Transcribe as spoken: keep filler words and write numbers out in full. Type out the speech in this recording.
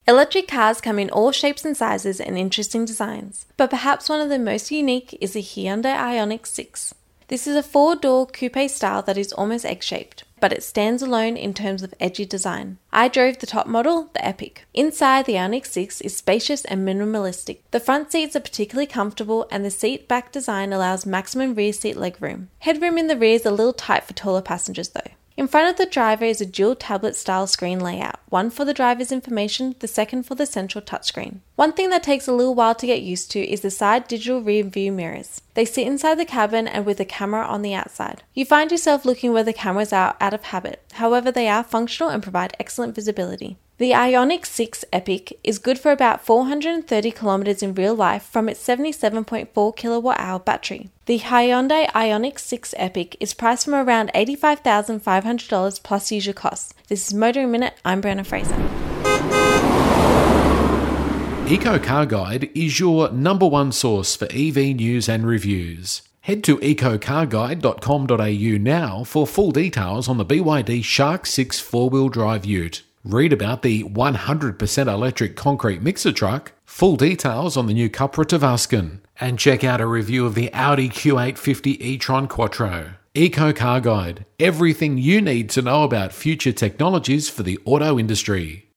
Electric cars come in all shapes and sizes and interesting designs, but perhaps one of the most unique is the Hyundai Ioniq six. This is a four-door coupe style that is almost egg-shaped, but it stands alone in terms of edgy design. I drove the top model, the Epic. Inside, the Ioniq six is spacious and minimalistic. The front seats are particularly comfortable and the seat back design allows maximum rear seat legroom. Headroom in the rear is a little tight for taller passengers though. In front of the driver is a dual tablet style screen layout, one for the driver's information, the second for the central touchscreen. One thing that takes a little while to get used to is the side digital rear view mirrors. They sit inside the cabin and with a camera on the outside. You find yourself looking where the cameras are out of habit, however they are functional and provide excellent visibility. The Ioniq six Epic is good for about four hundred thirty kilometers in real life from its seventy-seven point four kilowatt hour battery. The Hyundai Ioniq six Epic is priced from around eighty-five thousand five hundred dollars plus usual costs. This is Motoring Minute, I'm Brianna Fraser. Eco Car Guide is your number one source for E V news and reviews. Head to eco car guide dot com dot a u now for full details on the B Y D Shark six four-wheel drive ute. Read about the one hundred percent electric concrete mixer truck, full details on the new Cupra Tavascan, and check out a review of the Audi Q eight fifty e-tron Quattro. Eco Car Guide, everything you need to know about future technologies for the auto industry.